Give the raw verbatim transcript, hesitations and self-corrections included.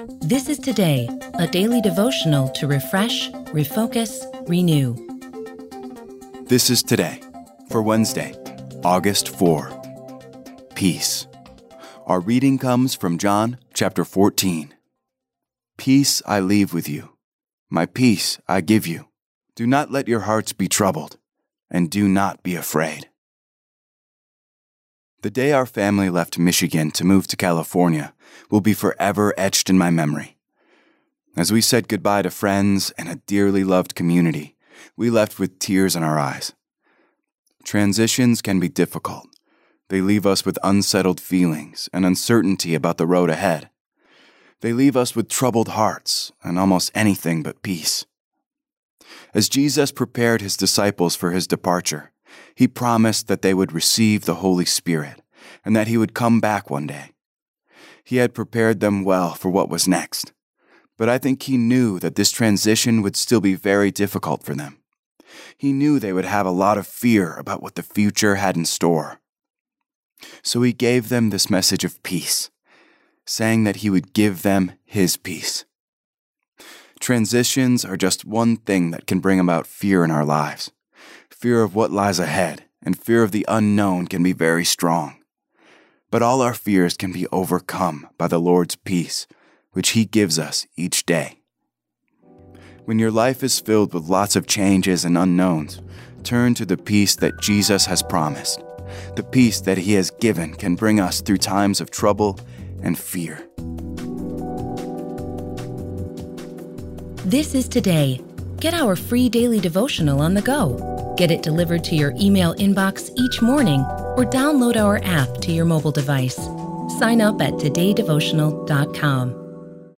This is Today, a daily devotional to refresh, refocus, renew. This is Today, for Wednesday, August fourth. Peace. Our reading comes from John chapter fourteen. Peace I leave with you. My peace I give you. Do not let your hearts be troubled, and do not be afraid. The day our family left Michigan to move to California will be forever etched in my memory. As we said goodbye to friends and a dearly loved community, we left with tears in our eyes. Transitions can be difficult. They leave us with unsettled feelings and uncertainty about the road ahead. They leave us with troubled hearts and almost anything but peace. As Jesus prepared his disciples for his departure, he promised that they would receive the Holy Spirit and that he would come back one day. He had prepared them well for what was next, but I think he knew that this transition would still be very difficult for them. He knew they would have a lot of fear about what the future had in store. So he gave them this message of peace, saying that he would give them his peace. Transitions are just one thing that can bring about fear in our lives. Fear of what lies ahead and fear of the unknown can be very strong. But all our fears can be overcome by the Lord's peace, which he gives us each day. When your life is filled with lots of changes and unknowns, turn to the peace that Jesus has promised. The peace that he has given can bring us through times of trouble and fear. This is Today. Get our free daily devotional on the go. Get it delivered to your email inbox each morning or download our app to your mobile device. Sign up at today devotional dot com.